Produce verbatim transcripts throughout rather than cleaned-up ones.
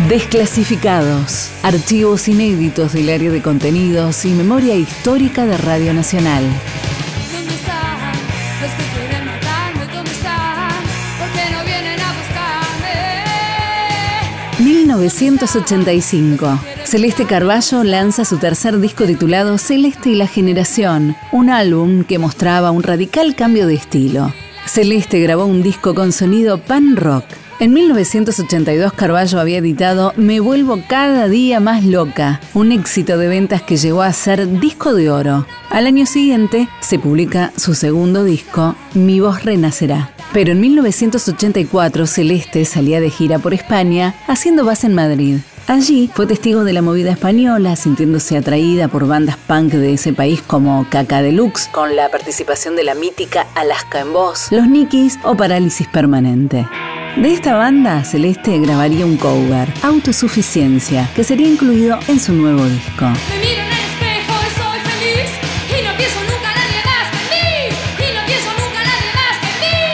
Desclasificados, archivos inéditos del área de contenidos y memoria histórica de Radio Nacional. ¿Dónde están los que quieren matarme? ¿Dónde están? ¿Por qué no vienen a buscarme? mil novecientos ochenta y cinco. Celeste Carballo lanza su tercer disco titulado Celeste y la Generación, un álbum que mostraba un radical cambio de estilo. Celeste grabó un disco con sonido pan rock. En mil novecientos ochenta y dos, Carballo había editado Me vuelvo cada día más loca, un éxito de ventas que llegó a ser disco de oro. Al año siguiente se publica su segundo disco, Mi voz renacerá. Pero en mil novecientos ochenta y cuatro, Celeste salía de gira por España, haciendo base en Madrid. Allí fue testigo de la movida española, sintiéndose atraída por bandas punk de ese país como Caca Deluxe, con la participación de la mítica Alaska en voz, Los Nikis o Parálisis Permanente. De esta banda, Celeste grabaría un cover, Autosuficiencia, que sería incluido en su nuevo disco. Me miro en el espejo y soy feliz y no pienso nunca a nadie más que en mí y no pienso nunca a nadie más que en mí.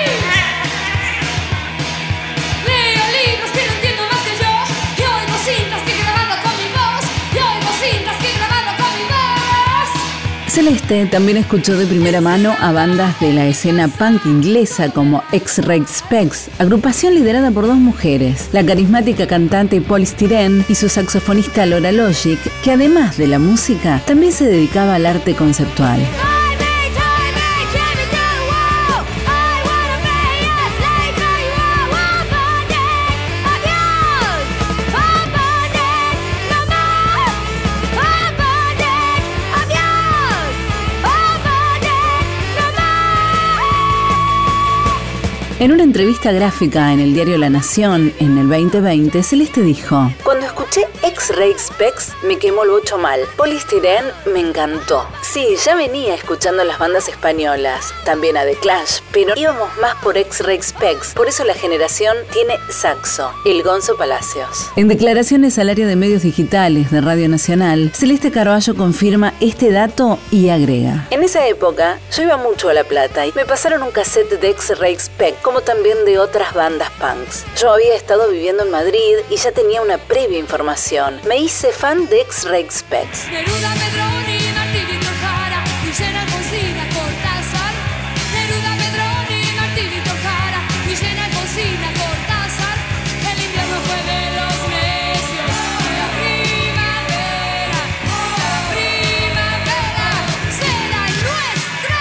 Leo libros que no entiendo más que yo y oigo cintas que he grabado con mi voz y oigo cintas que he grabado con mi voz. Celeste también escuchó de primera mano a bandas de la escena punk inglesa como X-Ray Spex, agrupación liderada por dos mujeres, la carismática cantante Poly Styrene y su saxofonista Laura Logic, que además de la música, también se dedicaba al arte conceptual. En una entrevista gráfica en el diario La Nación en el veinte veinte, Celeste dijo: Cuando escuché X-Ray Spex me quemó el bocho mal. Poly Styrene me encantó. Sí, ya venía escuchando las bandas españolas, también a The Clash, pero íbamos más por X-Ray Spex. Por eso La Generación tiene saxo, el Gonzo Palacios. En declaraciones al área de medios digitales de Radio Nacional, Celeste Carballo confirma este dato y agrega: En esa época yo iba mucho a La Plata y me pasaron un cassette de X-Ray Spex, como también de otras bandas punks. Yo había estado viviendo en Madrid y ya tenía una previa información. Me hice fan de X-Ray Spex. Neruda, Pedroni, Martí, Víctor Jara, Guillén, Alfonsín, Cortázar. Neruda, Pedroni, Martí, Víctor Jara, Guillén, Alfonsín, Cortázar. El invierno fue de los necios y la primavera, la primavera será nuestra.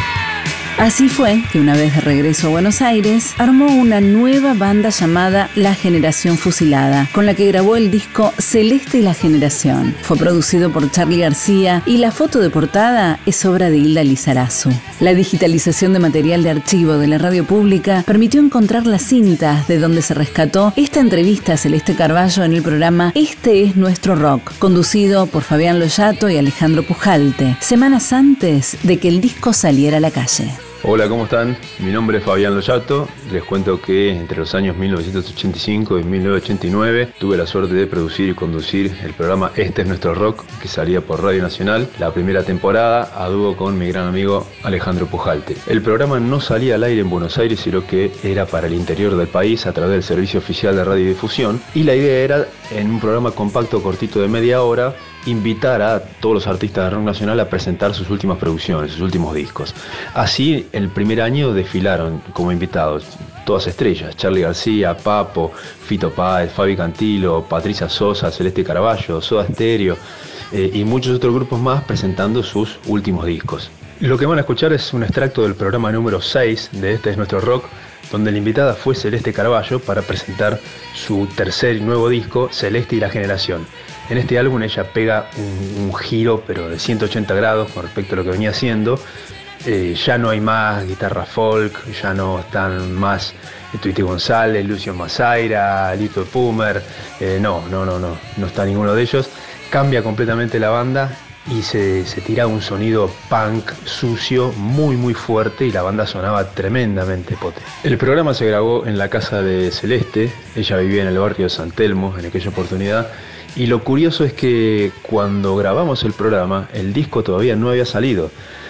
Así fue que una vez de regreso a Buenos Aires, armó una nueva banda llamada La Generación Fusilada, con la que grabó el disco Celeste y la Generación. Fue producido por Charly García y la foto de portada es obra de Hilda Lizarazu. La digitalización de material de archivo de la radio pública permitió encontrar las cintas de donde se rescató esta entrevista a Celeste Carballo en el programa Este es Nuestro Rock, conducido por Fabián Loyato y Alejandro Pujalte, semanas antes de que el disco saliera a la calle. Hola, ¿cómo están? Mi nombre es Fabián Loyato. Les cuento que entre los años mil novecientos ochenta y cinco y mil novecientos ochenta y nueve tuve la suerte de producir y conducir el programa Este es Nuestro Rock, que salía por Radio Nacional, la primera temporada a dúo con mi gran amigo Alejandro Pujalte. El programa no salía al aire en Buenos Aires, sino que era para el interior del país a través del Servicio Oficial de Radiodifusión, y la idea era, en un programa compacto cortito de media hora, invitar a todos los artistas de rock nacional a presentar sus últimas producciones, sus últimos discos. Así, el primer año desfilaron como invitados todas estrellas: Charly García, Papo, Fito Páez, Fabi Cantilo, Patricia Sosa, Celeste Carballo, Soda Stereo eh, y muchos otros grupos más presentando sus últimos discos. Lo que van a escuchar es un extracto del programa número seis de Este es Nuestro Rock, donde la invitada fue Celeste Carballo para presentar su tercer y nuevo disco, Celeste y la Generación. En este álbum ella pega un, un giro, pero de ciento ochenta grados con respecto a lo que venía haciendo. Eh, ya no hay más guitarra folk, ya no están más Tweety González, Lucio Mazaira, Lito Pumer. Eh, no, no, no, no, no está ninguno de ellos. Cambia completamente la banda y se, se tira un sonido punk sucio muy muy fuerte, y la banda sonaba tremendamente potente. El programa se grabó en la casa de Celeste. Ella vivía en el barrio de San Telmo en aquella oportunidad, y lo curioso es que cuando grabamos el programa el disco todavía no había salido.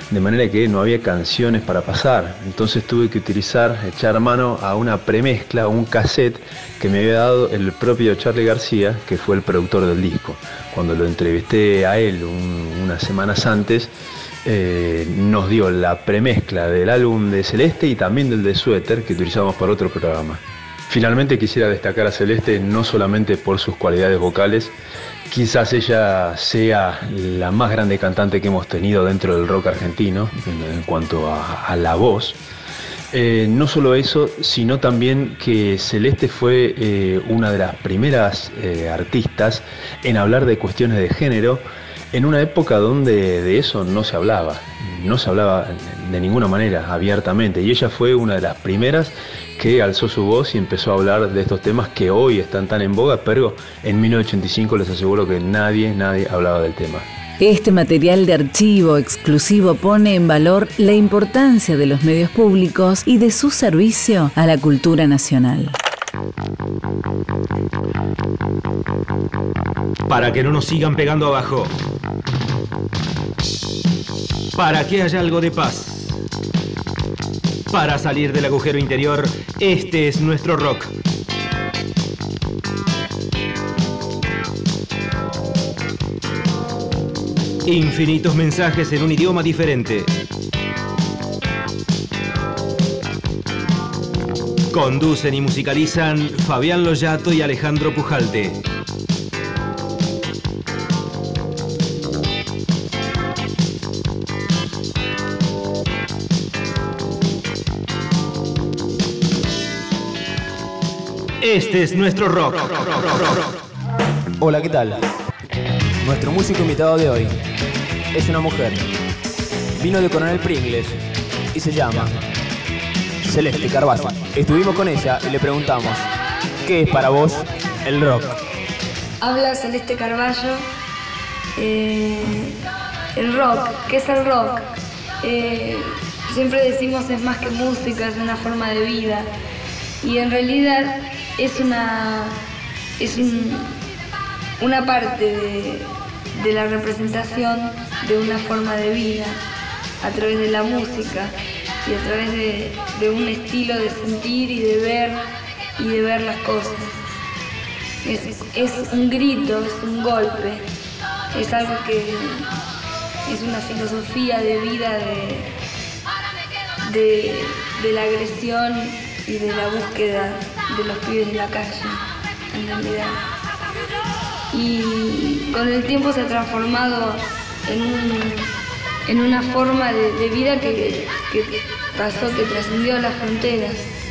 de manera que no había canciones para pasar. Entonces tuve que utilizar, echar mano a una premezcla, un cassette que me había dado el propio Charly García, que fue el productor del disco. Cuando lo entrevisté a él un, unas semanas antes, eh, nos dio la premezcla del álbum de Celeste y también del de Suéter, que utilizamos para otro programa. Finalmente quisiera destacar a Celeste no solamente por sus cualidades vocales, quizás ella sea la más grande cantante que hemos tenido dentro del rock argentino en, en cuanto a, a la voz. Eh, no solo eso, sino también que Celeste fue eh, una de las primeras eh, artistas en hablar de cuestiones de género en una época donde de eso no se hablaba, no se hablaba de ninguna manera abiertamente, y ella fue una de las primeras que alzó su voz y empezó a hablar de estos temas que hoy están tan en boga, pero en mil novecientos ochenta y cinco les aseguro que nadie, nadie hablaba del tema. Este material de archivo exclusivo pone en valor la importancia de los medios públicos y de su servicio a la cultura nacional. Para que no nos sigan pegando abajo. Para que haya algo de paz. Para salir del agujero interior, este es nuestro rock. Infinitos mensajes en un idioma diferente. Conducen y musicalizan Fabián Loyato y Alejandro Pujalte. Este es nuestro rock. Hola, ¿qué tal? Nuestro músico invitado de hoy es una mujer. Vino de Coronel Pringles y se llama Celeste Carballo. Estuvimos con ella y le preguntamos, ¿qué es para vos el rock? Habla Celeste Carballo. Eh, el rock, ¿qué es el rock? Eh, siempre decimos es más que música, es una forma de vida. Y en realidad es una, es un, una parte de, de la representación de una forma de vida a través de la música y a través de, de un estilo de sentir y de ver y de ver las cosas. Es, es un grito, es un golpe, es algo que es una filosofía de vida de, de, de la agresión y de la búsqueda de los pibes de la calle, en realidad. Y con el tiempo se ha transformado en, un, en una forma de, de vida que, que pasó, que trascendió las fronteras.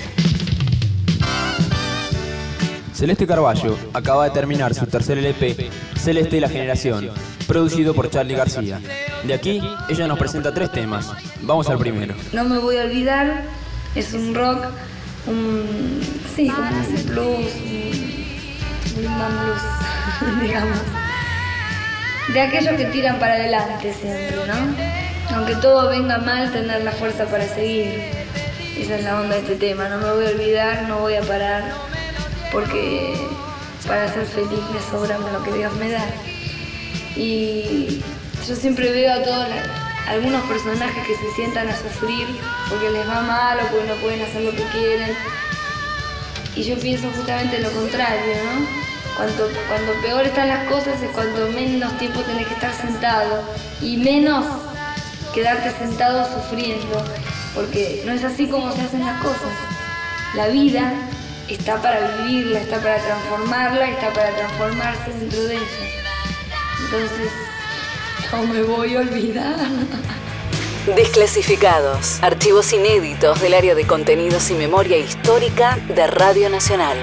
Celeste Carballo acaba de terminar su tercer L P, Celeste y la Generación, producido por Charly García. De aquí, ella nos presenta tres temas. Vamos al primero. No me voy a olvidar, es un rock, un, sí, un blues, un rhythm and blues, digamos. De aquellos que tiran para adelante siempre, ¿no? Aunque todo venga mal, tener la fuerza para seguir. Esa es la onda de este tema. No me voy a olvidar, no voy a parar, porque para ser feliz me sobra lo que Dios me da. Y yo siempre veo a todos la, algunos personajes que se sientan a sufrir porque les va mal o porque no pueden hacer lo que quieren. Y yo pienso justamente lo contrario, ¿no? Cuanto, cuando peor están las cosas es cuando menos tiempo tenés que estar sentado y menos quedarte sentado sufriendo, porque no es así como se hacen las cosas. La vida está para vivirla, está para transformarla, está para transformarse dentro de ella. Entonces, no me voy a olvidar. Desclasificados. Archivos inéditos del área de contenidos y memoria histórica de Radio Nacional.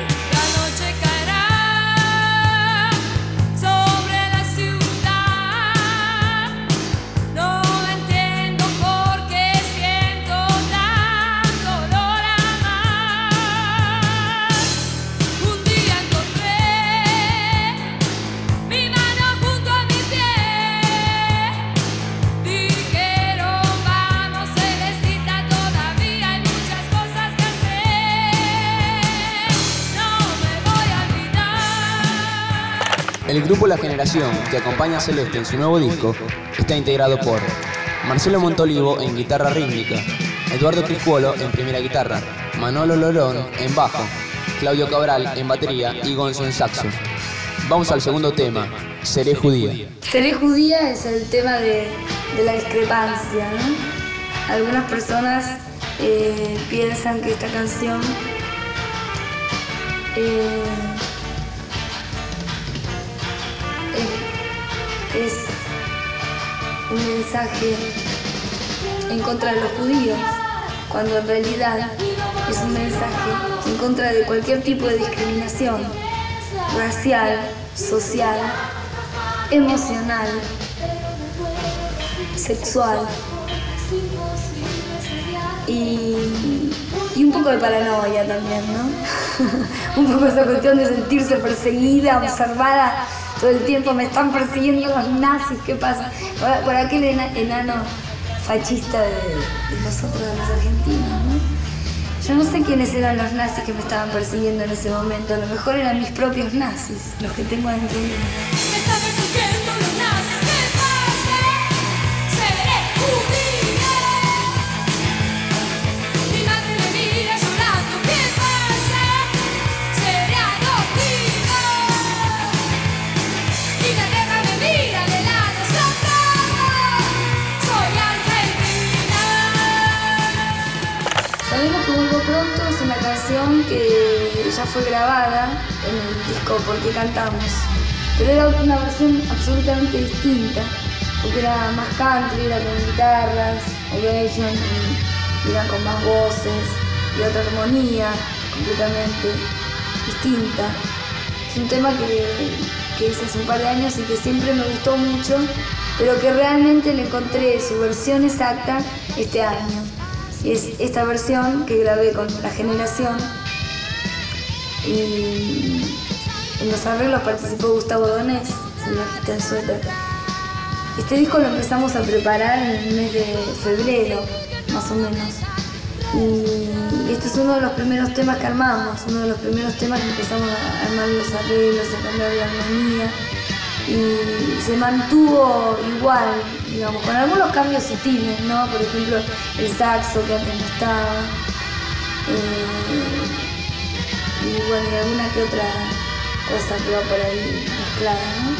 El grupo La Generación, que acompaña a Celeste en su nuevo disco, está integrado por Marcelo Montolivo en guitarra rítmica, Eduardo Criscuolo en primera guitarra, Manolo Lorón en bajo, Claudio Cabral en batería y Gonzo en saxo. Vamos al segundo tema, Seré Judía. Seré Judía es el tema de, de la discrepancia, ¿no? Algunas personas eh, piensan que esta canción eh, es, es un mensaje en contra de los judíos, cuando en realidad es un mensaje en contra de cualquier tipo de discriminación racial, social, emocional, sexual y, y un poco de paranoia también, ¿no? Un poco esa cuestión de sentirse perseguida, observada todo el tiempo. Me están persiguiendo los nazis, ¿qué pasa? Por, por aquel ena, enano fascista de, de nosotros, de los argentinos, ¿no? Yo no sé quiénes eran los nazis que me estaban persiguiendo en ese momento. A lo mejor eran mis propios nazis, los que tengo adentro de mí. Me están persiguiendo los nazis, ¿qué pasa? Seré judía. Mi madre me mira llorando, ¿qué pasa? Seré adoptiva. Y la guerra me mira de lado asombrada. Soy argentina. Sabemos que Vuelvo Pronto es una canción que ya fue grabada en el disco ¿Por qué cantamos? Pero era una versión absolutamente distinta, porque era más country, era con guitarras, ovation, y era con más voces y otra armonía completamente distinta. Es un tema que, que hice hace un par de años y que siempre me gustó mucho, pero que realmente le encontré su versión exacta este año. Y es esta versión que grabé con La Generación, y en los arreglos participó Gustavo Donés, el bajista de Suéter. Este disco lo empezamos a preparar en el mes de febrero, más o menos. Y este es uno de los primeros temas que armamos, uno de los primeros temas que empezamos a armar los arreglos, a cambiar la armonía. Y se mantuvo igual, digamos, con algunos cambios sutiles, ¿no? Por ejemplo, el saxo que antes no estaba. Eh, y bueno, y alguna que otra cosa que va por ahí mezclada, ¿no?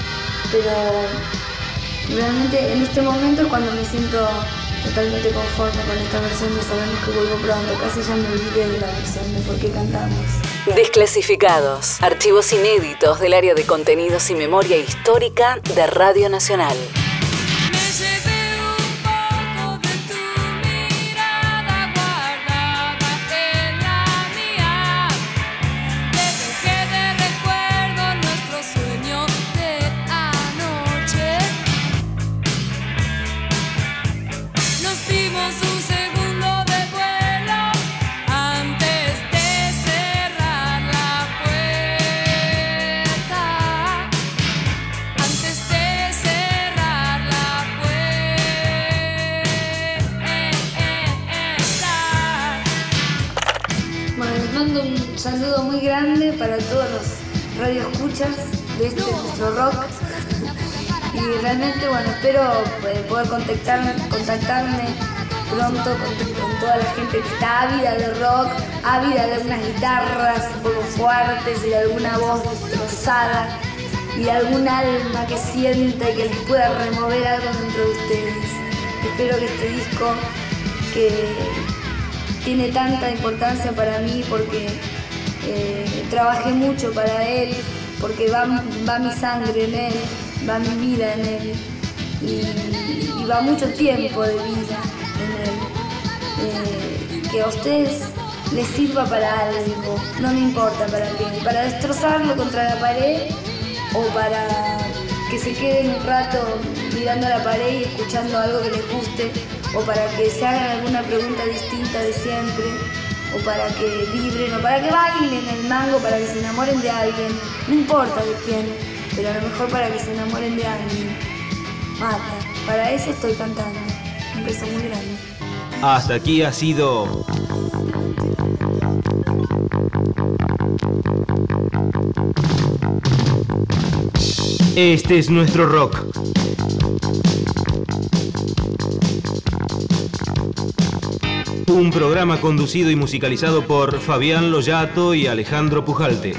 Pero realmente en este momento es cuando me siento totalmente conforme con esta versión de Sabemos que Vuelvo Pronto. Casi ya me olvidé de la versión de Por qué cantamos. Desclasificados, archivos inéditos del área de contenidos y memoria histórica de Radio Nacional. Me llevé un poco de tu mirada guardada en la mía. Te dejé de recuerdo nuestro sueño de anoche. Nos dimos un segundo de vuelo antes de cerrar la puerta. Antes de cerrar la puerta. Bueno, les mando un saludo muy grande para todos los radioescuchas de este nuestro rock. Y realmente, bueno, espero eh, poder contactar, contactarme pronto con, con toda la gente que está ávida de rock, ávida de unas guitarras un poco fuertes y de alguna voz destrozada y de algún alma que sienta y que les pueda remover algo dentro de ustedes. Espero que este disco, que tiene tanta importancia para mí porque eh, trabajé mucho para él, porque va, va mi sangre en él, va mi vida en él y, y va mucho tiempo de vida en él. Eh, que a ustedes les sirva para algo, no me importa para qué, para destrozarlo contra la pared o para que se queden un rato mirando a la pared y escuchando algo que les guste, o para que se hagan alguna pregunta distinta de siempre, o para que vibren, o para que bailen el mango, para que se enamoren de alguien, no importa de quién, pero a lo mejor para que se enamoren de alguien. Mata, para eso estoy cantando. Un beso muy grande. Hasta aquí ha sido Este es nuestro rock. Un programa conducido y musicalizado por Fabián Loyato y Alejandro Pujalte.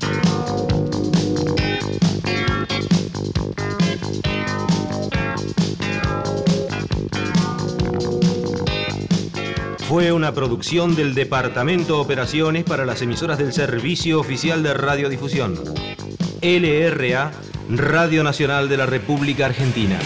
Fue una producción del Departamento Operaciones para las emisoras del Servicio Oficial de Radiodifusión. L R A, Radio Nacional de la República Argentina.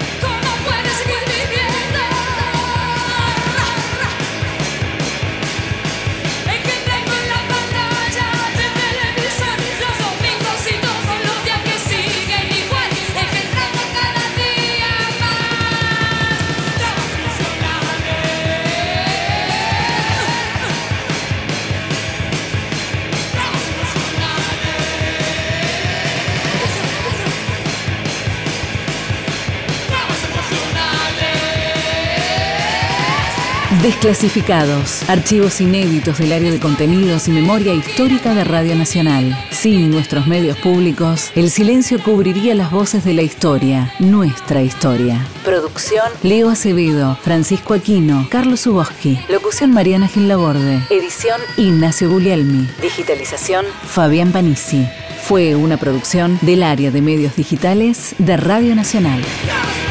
Desclasificados, archivos inéditos del área de contenidos y memoria histórica de Radio Nacional. Sin nuestros medios públicos, el silencio cubriría las voces de la historia, nuestra historia. Producción: Leo Acevedo, Francisco Aquino, Carlos Zuboski. Locución: Mariana Gil Laborde. Edición: Ignacio Guglielmi. Digitalización: Fabián Panisi. Fue una producción del área de medios digitales de Radio Nacional.